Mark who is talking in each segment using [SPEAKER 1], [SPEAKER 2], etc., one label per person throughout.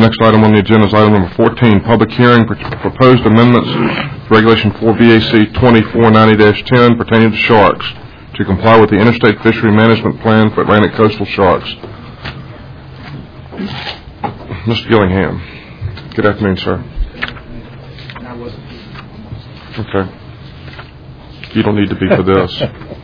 [SPEAKER 1] Next item on the agenda is item number 14, public hearing for proposed amendments to Regulation 4 BAC 2490-10 pertaining to sharks to comply with the Interstate Fishery Management Plan for Atlantic coastal sharks. Mr. Gillingham. Good afternoon, sir. Okay. You don't need to be for this.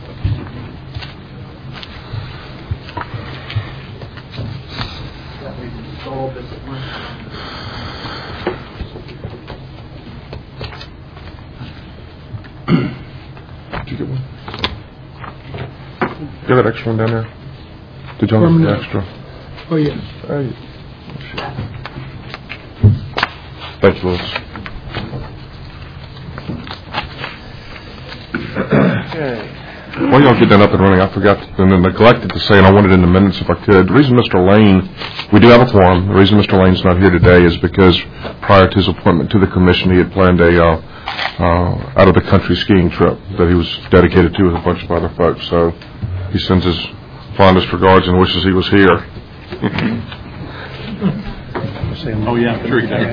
[SPEAKER 1] Did you get one? You got that extra one down there? Did y'all have the extra?
[SPEAKER 2] Oh, yes.
[SPEAKER 1] Thank you, Louis.
[SPEAKER 3] Okay.
[SPEAKER 1] While y'all get that up and running, I forgot and neglected to say, and I wanted in the minutes if I could, the reason Mr. Lane, we do have a quorum, the reason Mr. Lane's not here today is because prior to his appointment to the commission, he had planned a out-of-the-country skiing trip that he was dedicated to with a bunch of other folks. So he sends his fondest regards and wishes he was here.
[SPEAKER 4] Oh, yeah, sure he can.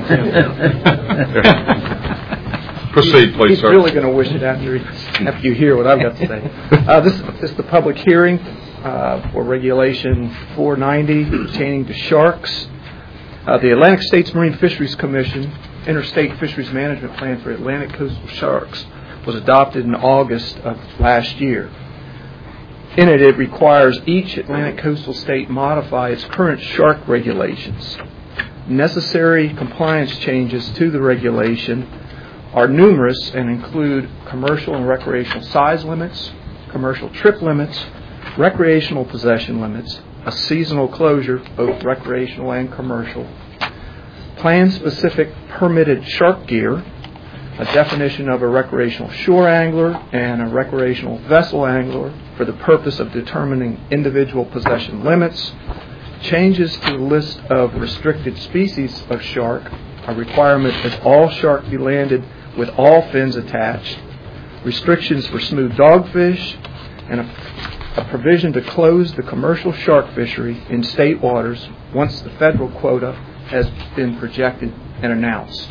[SPEAKER 1] Proceed, please,
[SPEAKER 3] He's
[SPEAKER 1] sir.
[SPEAKER 3] really going to wish it after you hear what I've got to say. This is the public hearing for Regulation 490 pertaining to sharks. The Atlantic States Marine Fisheries Commission Interstate Fisheries Management Plan for Atlantic coastal sharks was adopted in August of last year. In it, it requires each Atlantic coastal state modify its current shark regulations. Necessary compliance changes to the regulation are numerous and include commercial and recreational size limits, commercial trip limits, recreational possession limits, a seasonal closure, both recreational and commercial, plan-specific permitted shark gear, a definition of a recreational shore angler and a recreational vessel angler for the purpose of determining individual possession limits, changes to the list of restricted species of shark, a requirement that all shark be landed with all fins attached, restrictions for smooth dogfish, and a provision to close the commercial shark fishery in state waters once the federal quota has been projected and announced.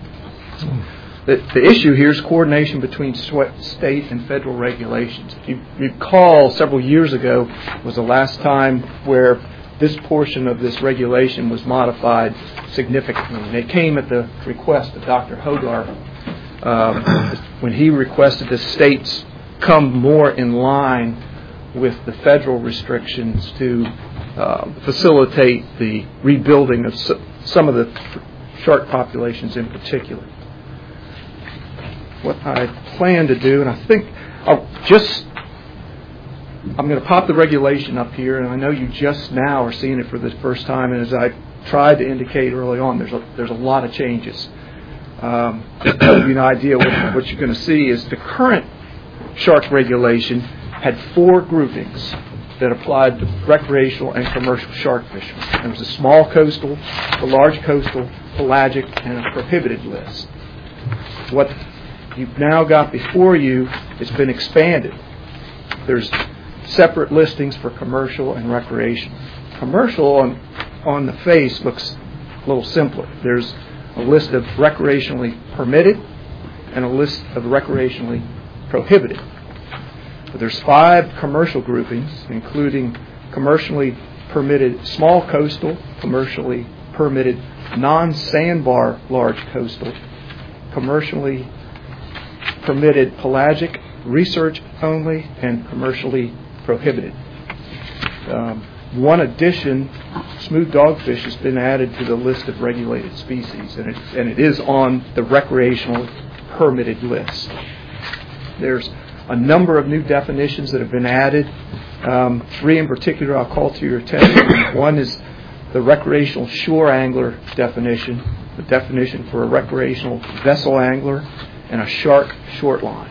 [SPEAKER 3] The issue here is coordination between state and federal regulations. If you recall, several years ago was the last time where this portion of this regulation was modified significantly. And it came at the request of Dr. Hogarth when he requested the states come more in line with the federal restrictions to facilitate the rebuilding of some of the shark populations in particular. What I plan to do, and I think I'm going to pop the regulation up here, and I know you just now are seeing it for the first time, and as I tried to indicate early on, there's a lot of changes. To give you an idea, what you're going to see is the current shark regulation had 4 groupings that applied to recreational and commercial shark fishermen. There was a small coastal, a large coastal, pelagic, and a prohibited list. What you've now got before you has been expanded. There's separate listings for commercial and recreational. Commercial on the face looks a little simpler. There's a list of recreationally permitted and a list of recreationally prohibited. But there's 5 commercial groupings, including commercially permitted small coastal, commercially permitted non-sandbar large coastal, commercially permitted pelagic, research only, and commercially prohibited. One addition, smooth dogfish, has been added to the list of regulated species, and it is on the recreational permitted list. There's a number of new definitions that have been added. 3 in particular I'll call to your attention. One is the recreational shore angler definition, the definition for a recreational vessel angler, and a shark short line.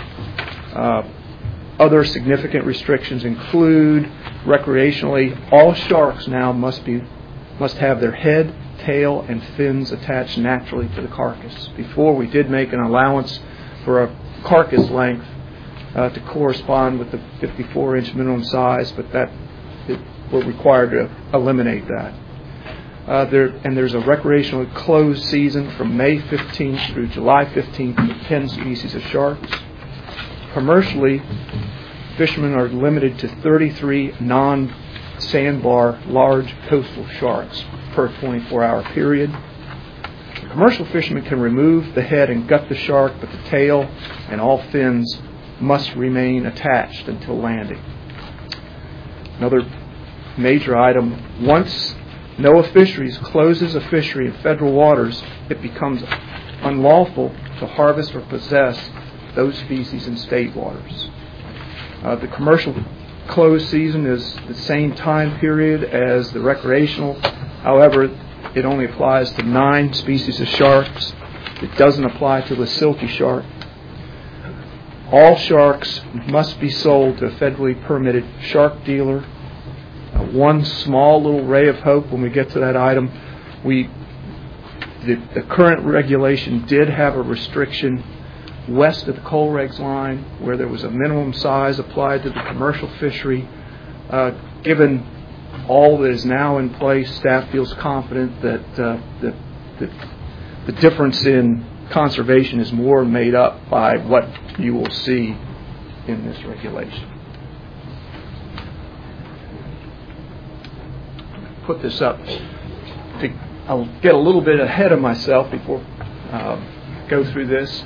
[SPEAKER 3] Other significant restrictions include recreationally, all sharks now must have their head, tail, and fins attached naturally to the carcass. Before, we did make an allowance for a carcass length to correspond with the 54-inch minimum size, but we're required to eliminate that. There's a recreationally closed season from May 15th through July 15th for 10 species of sharks. Commercially, fishermen are limited to 33 non-sandbar large coastal sharks per 24-hour period. Commercial fishermen can remove the head and gut the shark, but the tail and all fins must remain attached until landing. Another major item, once NOAA Fisheries closes a fishery in federal waters, it becomes unlawful to harvest or possess those species in state waters. The commercial closed season is the same time period as the recreational. However, it only applies to 9 species of sharks. It doesn't apply to the silky shark. All sharks must be sold to a federally permitted shark dealer. One small little ray of hope when we get to that item, the current regulation did have a restriction west of the coal regs line where there was a minimum size applied to the commercial fishery. Given all that is now in place, staff feels confident that the difference in conservation is more made up by what you will see in this regulation. Put this up. I'll get a little bit ahead of myself before go through this.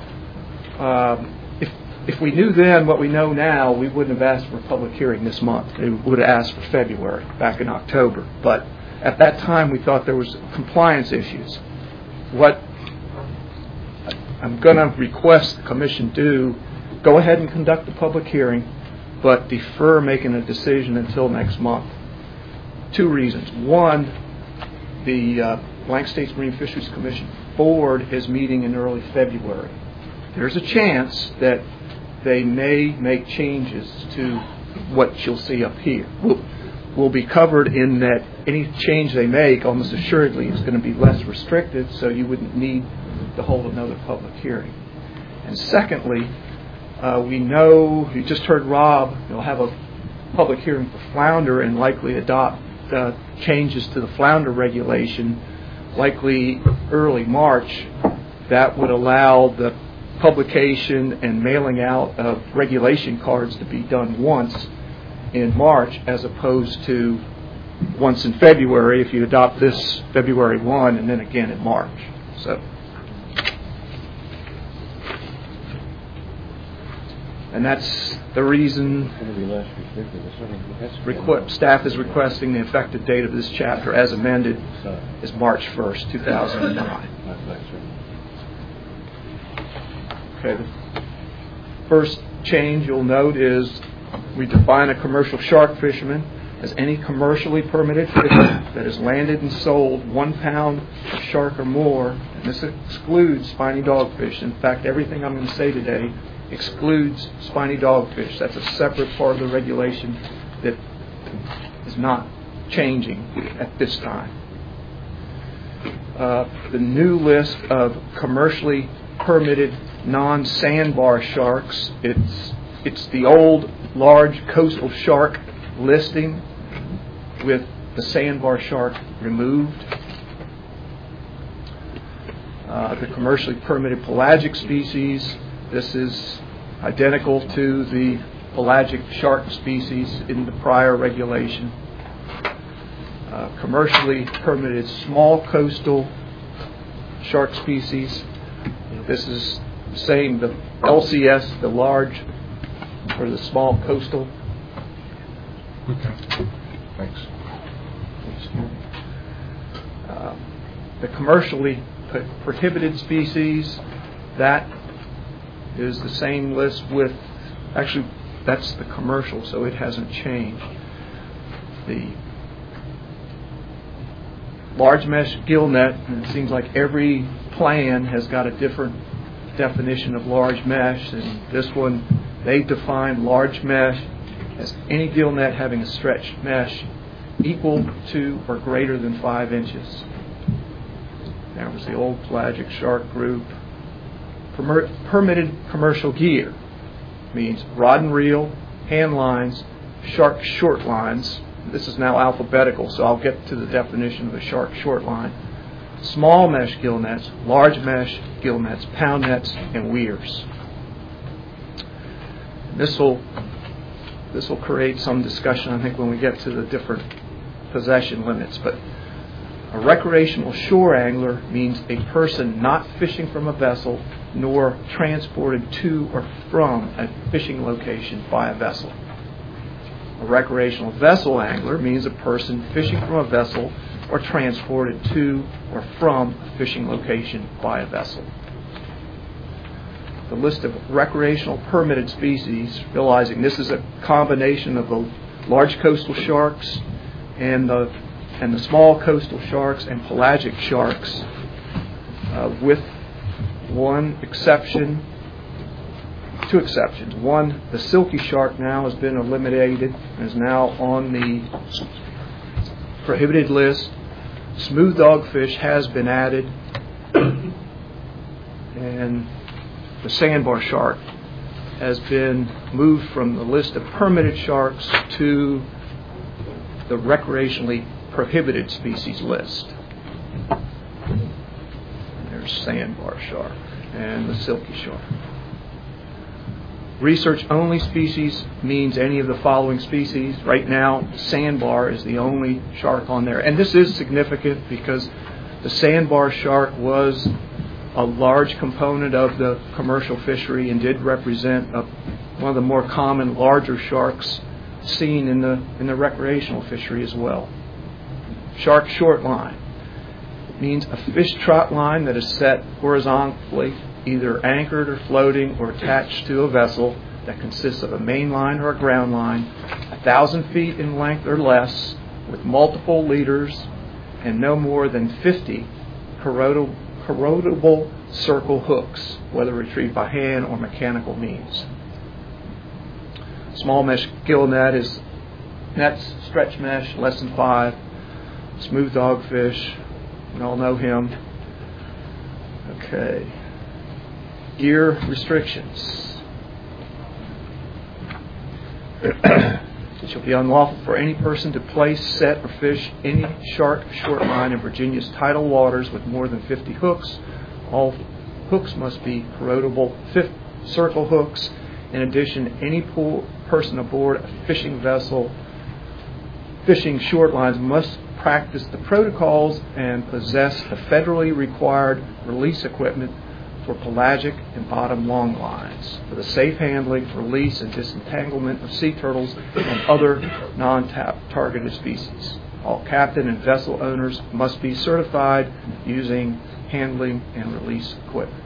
[SPEAKER 3] If we knew then what we know now, we wouldn't have asked for a public hearing this month. We would have asked for February, back in October. But at that time, we thought there was compliance issues. What I'm going to request the Commission do, go ahead and conduct the public hearing, but defer making a decision until next month. 2 reasons. One, the Blank States Marine Fisheries Commission Board is meeting in early February. There's a chance that they may make changes to what you'll see up here. Will be covered in that any change they make almost assuredly is going to be less restrictive, so you wouldn't need to hold another public hearing. And secondly, we know, you just heard Rob, you'll have a public hearing for flounder and likely adopt changes to the flounder regulation, likely early March. That would allow the publication and mailing out of regulation cards to be done once in March as opposed to once in February if you adopt this February 1 and then again in March. So, and that's the reason staff is requesting the effective date of this chapter as amended is March 1st, 2009. Okay, the first change you'll note is we define a commercial shark fisherman as any commercially permitted fisherman that has landed and sold 1 pound of shark or more, and this excludes spiny dogfish. In fact, everything I'm going to say today excludes spiny dogfish. That's a separate part of the regulation that is not changing at this time. The new list of commercially permitted non-sandbar sharks, it's the old large coastal shark listing with the sandbar shark removed. The commercially permitted pelagic species, this is identical to the pelagic shark species in the prior regulation. Commercially permitted small coastal shark species, this is saying the LCS, the large or the small coastal.
[SPEAKER 1] Okay. Thanks.
[SPEAKER 3] The commercially prohibited species, that is the same list with, actually that's the commercial, so it hasn't changed. The large mesh gill net, and it seems like every plan has got a different definition of large mesh, and this one, they define large mesh as any gill net having a stretched mesh equal to or greater than 5 inches. That was the old pelagic shark group. Permitted commercial gear means rod and reel, hand lines, shark short lines, this is now alphabetical, so I'll get to the definition of a shark short line. Small mesh gill nets, large mesh gill nets, pound nets, and weirs. This will create some discussion, I think, when we get to the different possession limits. But a recreational shore angler means a person not fishing from a vessel nor transported to or from a fishing location by a vessel. A recreational vessel angler means a person fishing from a vessel or transported to or from a fishing location by a vessel. The list of recreational permitted species, realizing this is a combination of the large coastal sharks and the small coastal sharks and pelagic sharks, with two exceptions. One, the silky shark now has been eliminated and is now on the prohibited list. Smooth dogfish has been added, and the sandbar shark has been moved from the list of permitted sharks to the recreationally prohibited species list. There's sandbar shark and the silky shark. Research-only species means any of the following species. Right now, sandbar is the only shark on there. And this is significant because the sandbar shark was a large component of the commercial fishery and did represent one of the more common larger sharks seen in the recreational fishery as well. Shark short line means a fish trot line that is set horizontally, either anchored or floating or attached to a vessel that consists of a main line or a ground line, 1,000 feet in length or less, with multiple leaders and no more than 50 corrodable circle hooks, whether retrieved by hand or mechanical means. Small mesh gill net is nets, stretch mesh, less than 5. Smooth dogfish, you all know him. Okay. Gear restrictions. It shall be unlawful for any person to place, set, or fish any shark short line in Virginia's tidal waters with more than 50 hooks. All hooks must be corrodable circle hooks. In addition, any person aboard a fishing vessel fishing short lines must practice the protocols and possess the federally required release equipment for pelagic and bottom long lines for the safe handling, release, and disentanglement of sea turtles and other non-targeted species. All captain and vessel owners must be certified using handling and release equipment.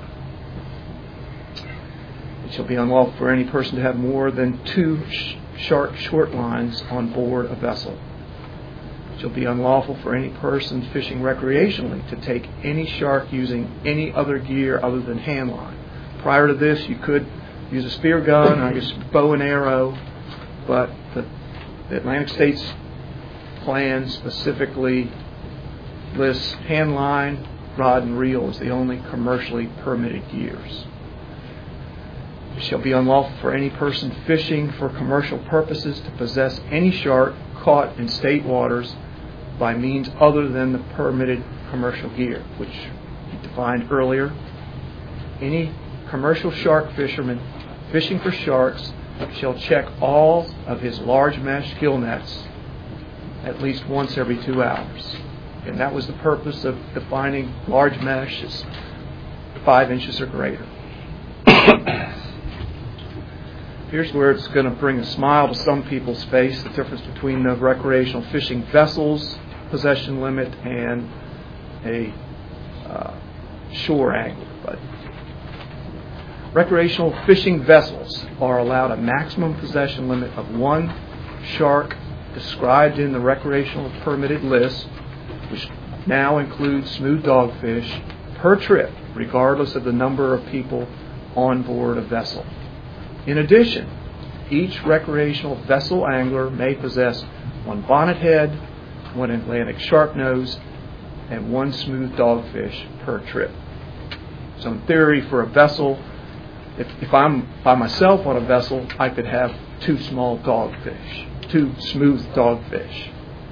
[SPEAKER 3] It shall be unlawful for any person to have more than 2 shark short lines on board a vessel. It shall be unlawful for any person fishing recreationally to take any shark using any other gear other than hand line. Prior to this, you could use a spear gun, or I guess bow and arrow, but the Atlantic States plan specifically lists hand line, rod, and reel as the only commercially permitted gears. It shall be unlawful for any person fishing for commercial purposes to possess any shark caught in state waters by means other than the permitted commercial gear, which we defined earlier. Any commercial shark fisherman fishing for sharks shall check all of his large mesh gill nets at least once every 2 hours. And that was the purpose of defining large mesh as 5 inches or greater. Here's where it's going to bring a smile to some people's face, the difference between the recreational fishing vessels possession limit and a shore angler. But recreational fishing vessels are allowed a maximum possession limit of 1 shark described in the recreational permitted list, which now includes smooth dogfish, per trip, regardless of the number of people on board a vessel. In addition, each recreational vessel angler may possess 1 bonnethead, 1 Atlantic sharpnose, and 1 smooth dogfish per trip. So in theory, for a vessel, if I'm by myself on a vessel, I could have 2 small dogfish. to smooth dogfish.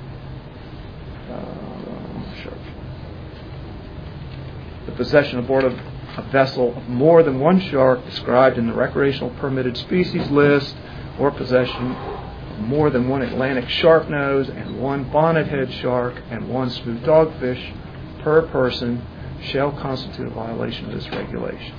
[SPEAKER 3] The possession aboard of a vessel of more than one shark described in the recreational permitted species list, or possession of more than one Atlantic sharknose and one bonnethead shark and one smooth dogfish per person shall constitute a violation of this regulation.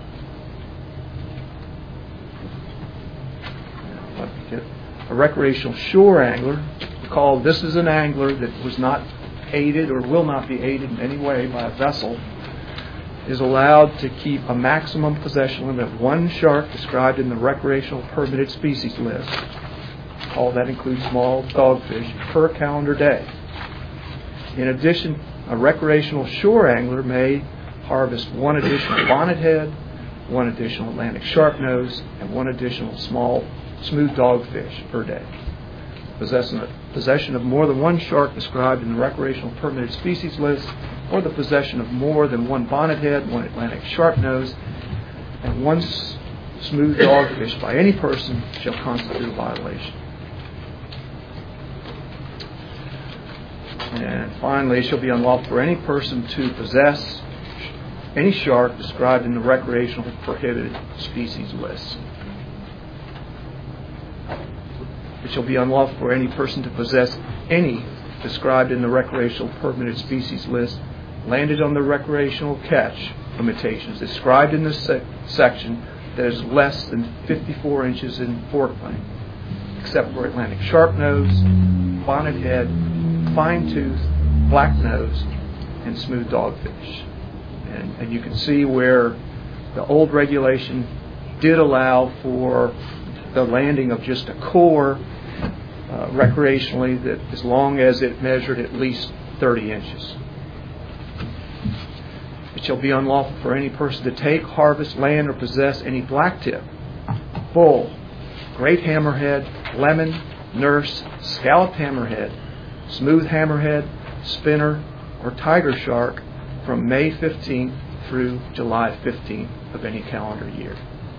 [SPEAKER 3] A recreational shore angler, recall this is an angler that was not aided or will not be aided in any way by a vessel, is allowed to keep a maximum possession limit of one shark described in the recreational permitted species list. All that includes small dogfish per calendar day. In addition, a recreational shore angler may harvest one additional bonnethead, one additional Atlantic sharknose, and one additional small smooth dogfish per day. Possession of more than one shark described in the recreational permitted species list, or the possession of more than one bonnethead, one Atlantic sharknose, and one smooth dogfish by any person shall constitute a violation. And finally, it shall be unlawful for any person to possess any shark described in the recreational prohibited species list. It shall be unlawful for any person to possess any described in the recreational permitted species list landed on the recreational catch limitations described in this section that is less than 54 inches in fork length, except for Atlantic sharknose, bonnethead, fine-tooth, black-nose, and smooth dogfish. And you can see where the old regulation did allow for the landing of just a core recreationally, that as long as it measured at least 30 inches. It shall be unlawful for any person to take, harvest, land, or possess any blacktip, bull, great hammerhead, lemon, nurse, scalloped hammerhead, smooth hammerhead, spinner, or tiger shark from May 15th through July 15th of any calendar year.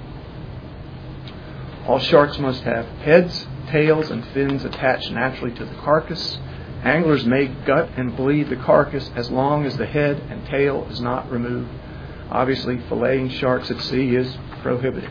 [SPEAKER 3] All sharks must have heads, tails, and fins attached naturally to the carcass. Anglers may gut and bleed the carcass as long as the head and tail is not removed. Obviously, filleting sharks at sea is prohibited.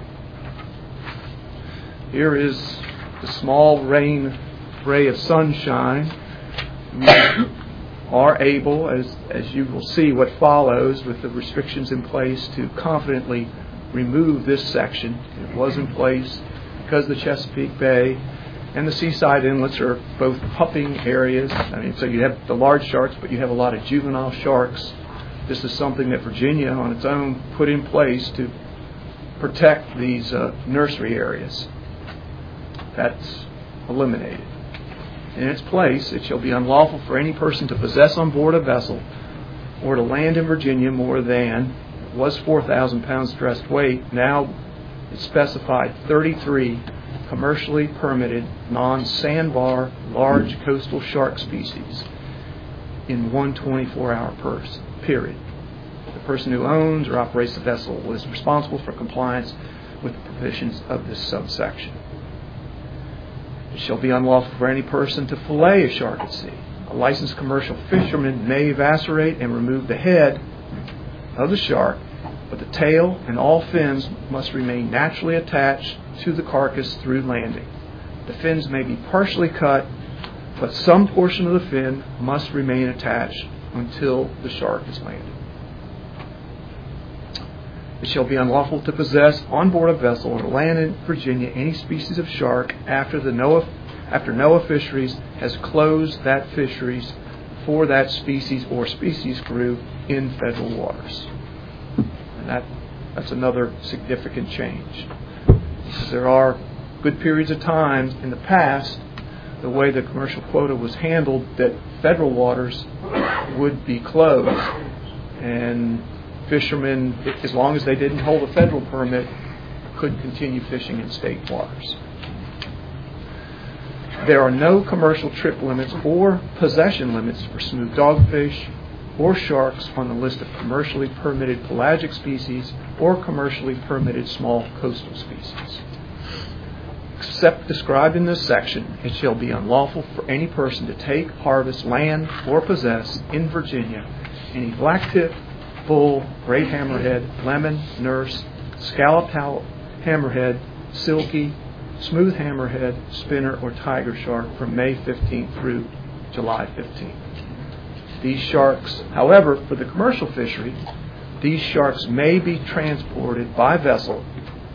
[SPEAKER 3] Here is the small ray of sunshine. You are able, as you will see what follows with the restrictions in place, to confidently remove this section. It was in place because the Chesapeake Bay and the seaside inlets are both pupping areas. So you have the large sharks, but you have a lot of juvenile sharks. This is something that Virginia on its own put in place to protect these nursery areas. That's eliminated. In its place, it shall be unlawful for any person to possess on board a vessel or to land in Virginia more than, it was 4,000 pounds dressed weight, now it's specified 33 commercially permitted non-sandbar large coastal shark species in one 24-hour period. The person who owns or operates the vessel is responsible for compliance with the provisions of this subsection. It shall be unlawful for any person to fillet a shark at sea. A licensed commercial fisherman may eviscerate and remove the head of the shark, but the tail and all fins must remain naturally attached to the carcass through landing. The fins may be partially cut, but some portion of the fin must remain attached until the shark is landed. It shall be unlawful to possess on board a vessel or land in Virginia any species of shark after NOAA Fisheries has closed that fisheries for that species or species group in federal waters. And that's another significant change. There are good periods of time in the past, the way the commercial quota was handled, that federal waters would be closed, and fishermen, as long as they didn't hold a federal permit, could continue fishing in state waters. There are no commercial trip limits or possession limits for smooth dogfish or sharks on the list of commercially permitted pelagic species or commercially permitted small coastal species. except described in this section, it shall be unlawful for any person to take, harvest, land, or possess in Virginia any blacktip, bull, great hammerhead, lemon, nurse, scalloped hammerhead, silky, smooth hammerhead, spinner, or tiger shark from May 15th through July 15th. These sharks, however, for the commercial fishery, these sharks may be transported by vessel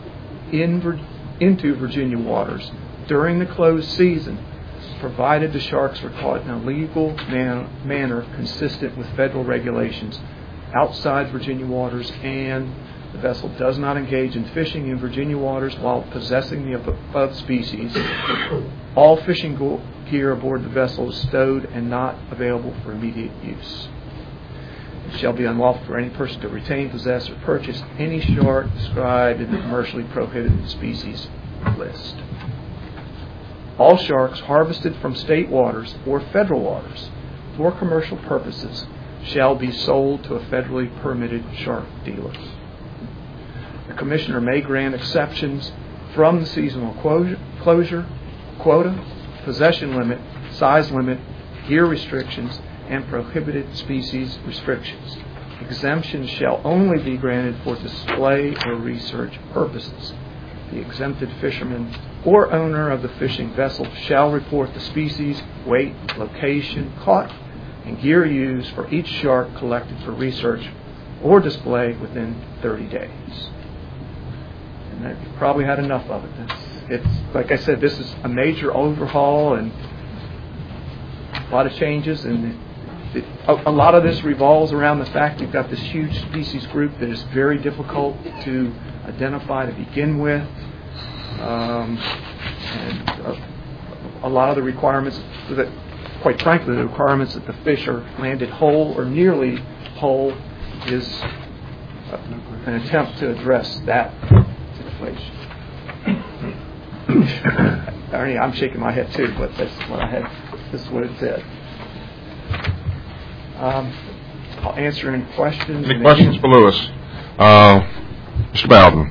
[SPEAKER 3] into Virginia waters during the closed season, provided the sharks are caught in a legal manner consistent with federal regulations outside Virginia waters, and the vessel does not engage in fishing in Virginia waters while possessing the above species. All fishing gear aboard the vessel is stowed and not available for immediate use. It shall be unlawful for any person to retain, possess, or purchase any shark described in the commercially prohibited species list. All sharks harvested from state waters or federal waters for commercial purposes shall be sold to a federally permitted shark dealer. The Commissioner may grant exceptions from the seasonal closure, quota, possession limit, size limit, gear restrictions, and prohibited species restrictions. Exemptions shall only be granted for display or research purposes. The exempted fisherman or owner of the fishing vessel shall report the species, weight, location caught, and gear used for each shark collected for research or display within 30 days. And you've probably had enough of it. It's like I said, this is a major overhaul and a lot of changes, and a lot of this revolves around the fact you've got this huge species group that is very difficult to identify to begin with, and a lot of the requirements that, quite frankly, the requirements that the fish are landed whole or nearly whole is an attempt to address that situation. Ernie, I'm shaking my head too, but that's what I had. This is what it said. I'll answer any questions.
[SPEAKER 1] Any questions for Lewis? Mr. Bowden.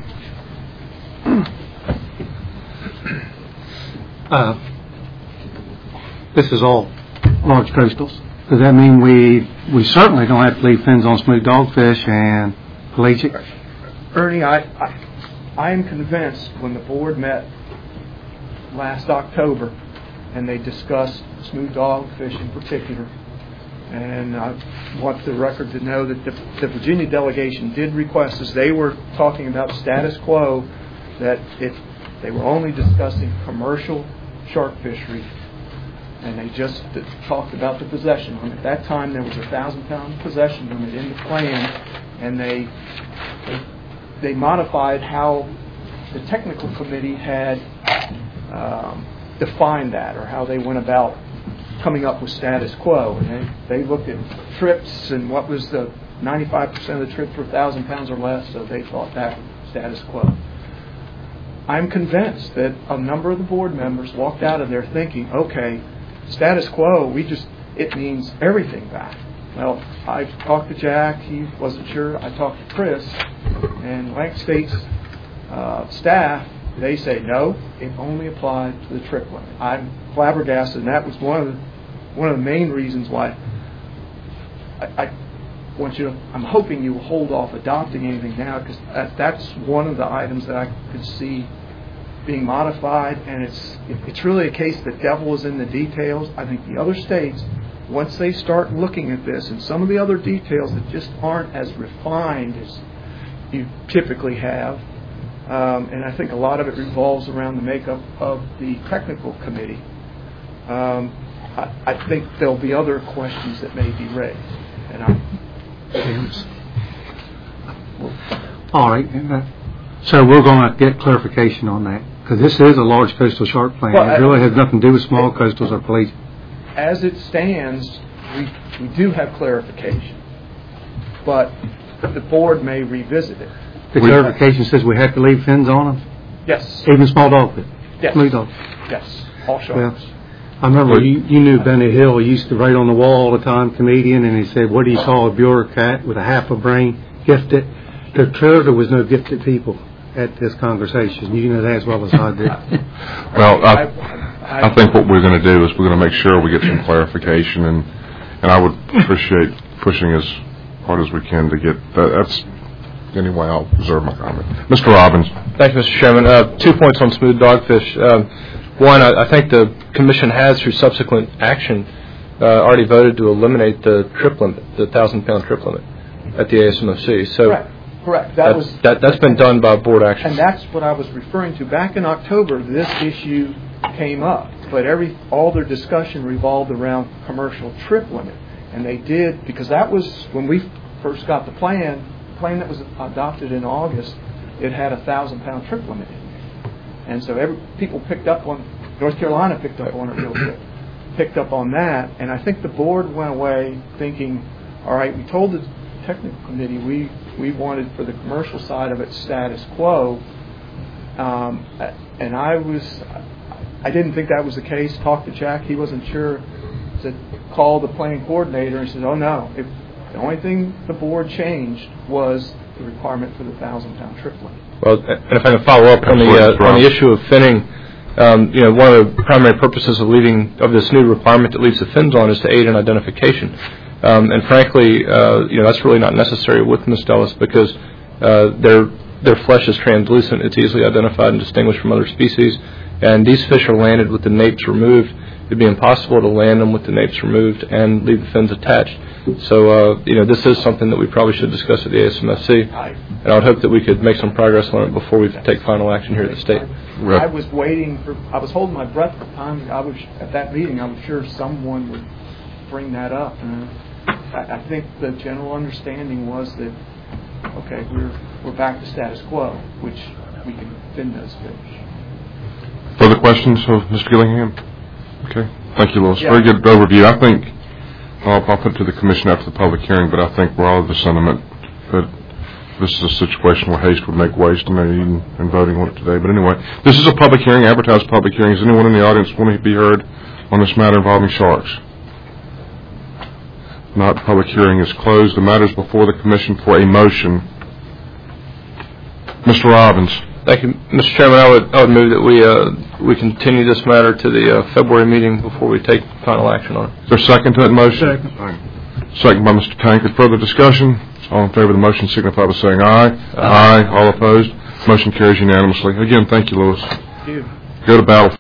[SPEAKER 2] This is all large coastals. Does that mean we certainly don't have to leave fins on smooth dogfish and pelagic?
[SPEAKER 3] Ernie, I am convinced when the board met last October and they discussed smooth dogfish in particular, and I want the record to know that the Virginia delegation did request, as they were talking about status quo, that they were only discussing commercial shark fishery, and they just talked about the possession limit. At that time, there was a 1,000-pound possession limit in the plan, and they modified how the technical committee had defined that, or how they went about coming up with status quo. And they looked at trips and what was the 95% of the trips per 1,000 pounds or less, so they thought that was status quo. I'm convinced that a number of the board members walked out of there thinking, okay, status quo, it means everything back. Well, I talked to Jack, he wasn't sure. I talked to Chris, and Lank State's staff, they say no, it only applied to the trip limit. I'm flabbergasted, and that was one of the main reasons why I'm hoping you will hold off adopting anything now, because that's one of the items that I could see being modified, and it's really a case the devil is in the details. I think the other states, once they start looking at this and some of the other details that just aren't as refined as you typically have, and I think a lot of it revolves around the makeup of the technical committee, I think there'll be other questions that may be raised.
[SPEAKER 2] All right. So we're going to get clarification on that, because this is a large coastal shark plan. It really has nothing to do with small coastals or pelagic.
[SPEAKER 3] As it stands, we do have clarification, but the board may revisit it.
[SPEAKER 2] The clarification says we have to leave fins on them?
[SPEAKER 3] Yes.
[SPEAKER 2] Even small dogfish?
[SPEAKER 3] Yes.
[SPEAKER 2] Smooth dog?
[SPEAKER 3] Yes. All sharks.
[SPEAKER 2] Well, I remember you knew Benny Hill. He used to write on the wall all the time, comedian, and he said, what do you call a bureaucrat with a half a brain, gifted? The truth, there was no gifted people. at this conversation. You know that as well as I do.
[SPEAKER 1] Well, I think what we're going to do is we're going to make sure we get some clarification, and I would appreciate pushing as hard as we can to get that. That's anyway. I'll reserve my comment. Mr. Robbins.
[SPEAKER 5] Thank you, Mr. Chairman. 2 points on smooth dogfish. One, I think the Commission has, through subsequent action, already voted to eliminate the trip limit, the 1,000-pound trip limit at the ASMFC. So
[SPEAKER 3] Correct.
[SPEAKER 5] That's been done by board action.
[SPEAKER 3] And that's what I was referring to. Back in October, this issue came up, but all their discussion revolved around commercial trip limit. And they did, because that was when we first got the plan that was adopted in August, it had a 1,000-pound trip limit in it. And so people picked up on, North Carolina picked up on it real good, picked up on that. And I think the board went away thinking, all right, we told the technical committee we wanted for the commercial side of it status quo. And I didn't think that was the case. Talked to Jack, he wasn't sure. Said, call the planning coordinator, and said, oh no, the only thing the board changed was the requirement for the 1,000-pound trip limit.
[SPEAKER 5] Well, and if I can follow up on the issue of finning, one of the primary purposes of this new requirement that leaves the fins on is to aid in identification. And frankly, that's really not necessary with Mistelus because their flesh is translucent. It's easily identified and distinguished from other species. And these fish are landed with the napes removed. It'd be impossible to land them with the napes removed and leave the fins attached. So, this is something that we probably should discuss at the ASMFC. And I would hope that we could make some progress on it before we take final action here at the state.
[SPEAKER 3] I was I was holding my breath at the time. At that meeting, I was sure someone would bring that up. And I think the general understanding was that, okay, we're back to status quo, which we can fin those fish.
[SPEAKER 1] Further questions of Mr. Gillingham? Okay. Thank you, Louis.
[SPEAKER 3] Yeah.
[SPEAKER 1] Very good overview. I think I'll put it to the Commission after the public hearing, but I think we're all of the sentiment that this is a situation where haste would make waste, and in voting on it today. But anyway, this is a public hearing, advertised public hearing. Does anyone in the audience want to be heard on this matter involving sharks? Not. Public hearing is closed. The matter is before the Commission for a motion. Mr. Robbins.
[SPEAKER 5] Thank you, Mr. Chairman. I would move that we continue this matter to the February meeting before we take final action on it.
[SPEAKER 1] Is there a second to that motion? Second by Mr. Tankard. Further discussion? All in favor of the motion signify by saying aye. Aye. All opposed? Motion carries unanimously. Again, thank you, Louis.
[SPEAKER 3] Thank you.
[SPEAKER 1] Go to battle.